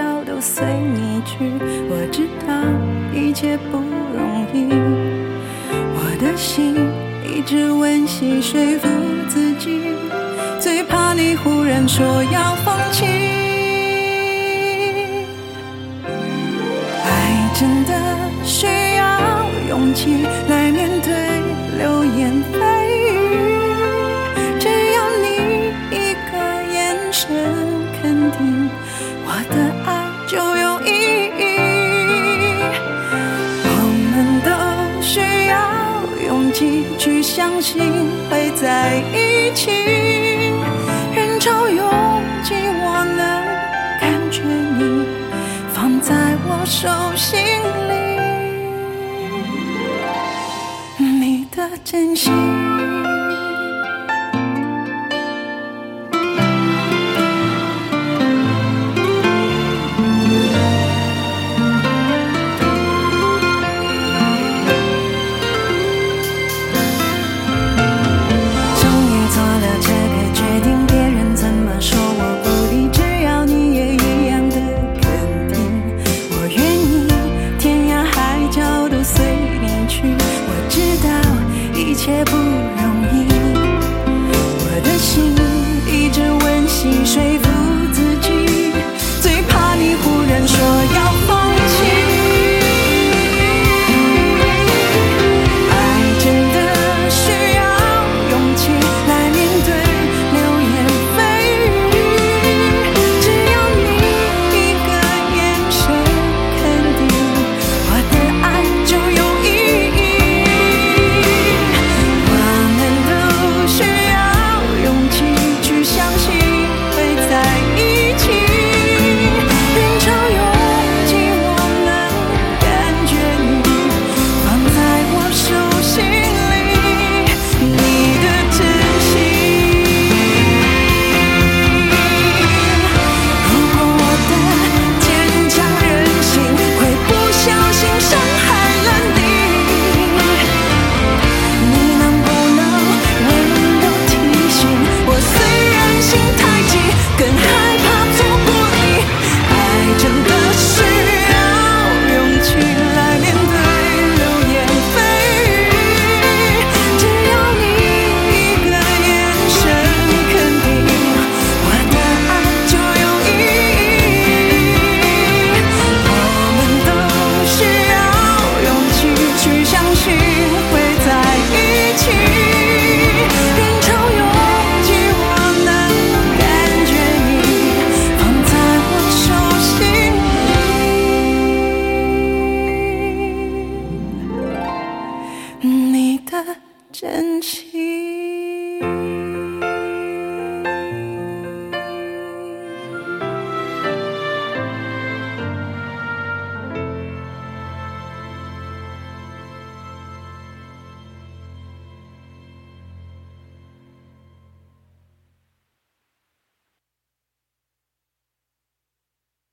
要都随你去。我知道一切不容易，我的心一直温习说服自己，最怕你忽然说要放弃。爱真的需要勇气来面对流言蜚语，只要你一个眼神肯定，我的爱就有意义。我们都需要勇气去相信会在一起，人潮拥挤我能感觉你放在我手心里，你的真心